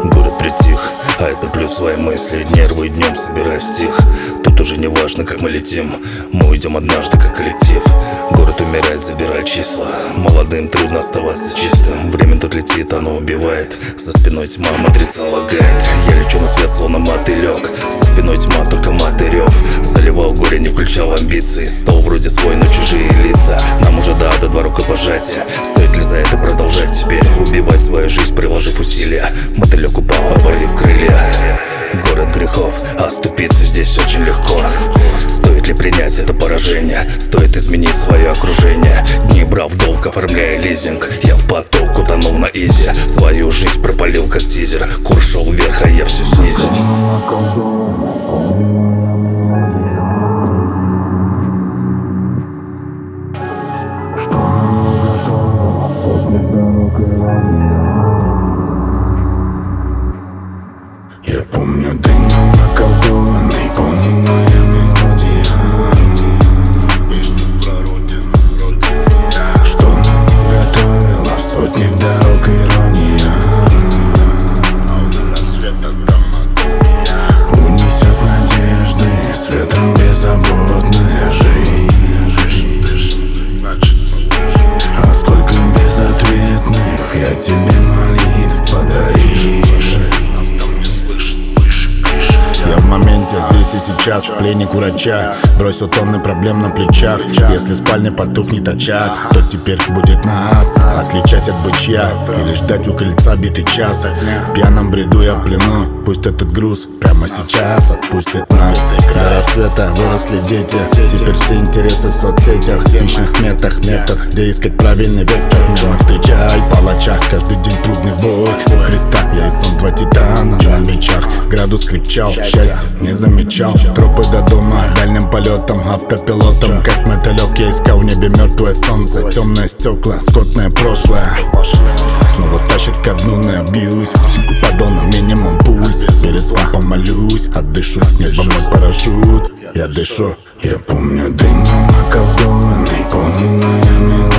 Город притих, а это плюс свои мысли. Нервы днем собирая в стих. Тут уже не важно, как мы летим, мы уйдем однажды как коллектив. Город умирает, забирая числа. Молодым трудно оставаться чистым. Время тут летит, оно убивает. За спиной тьма, матрица лагает. Я лечу на свет, словно мотылек. За спиной тьма, только мотырев. Заливал горе, не включал амбиции. Стол вроде свой, но чужие лица. Нам уже до два рукопожатия. Стоит ли за это продолжать теперь? Убивать свою жизнь, приложив усилия. Мотылек упал, оборив крылья. Город грехов, а оступиться здесь очень легко. Стоит ли принять это поражение? Стоит изменить свое окружение. Дни брал в долг, оформляя лизинг. Я в поток утонул на изи. Свою жизнь пропалил как тизер. Курс шел вверх, а я все снизил. Я помню день наколдованный, полненная мелодия. Песня про родину, что нам уготовила в сотнях дорог ирония. Унесет надежды с ветром беззаботная жизнь. А сколько безответных я тебе молитв подарил. Я в моменте, здесь и сейчас, пленник врача. Бросил тонны проблем на плечах. Если в спальне потухнет очаг, то теперь будет нас отличать от бычья или ждать у крыльца битый час. В пьяном бреду я в плену. Пусть этот груз прямо сейчас отпустит нас. До рассвета выросли дети. Теперь все интересы в соцсетях. Ищем в сметах метод, где искать правильный вектор. Мимо встречай палача, каждый день трудный бой. У креста я и сон, два титана на мечах. Градус кричал, счастья не замечал. Тропы до дома, дальним полетом, автопилотом. Как мотылек я искал в небе мертвое солнце. Темные стекла, скотное прошлое снова тащит ко дну, но бьюсь. Поддоном минимум пульс. Перед сном помолюсь, отдышусь, небо мой парашют. Я дышу. Я помню дым наколдованный, полненная мелодия.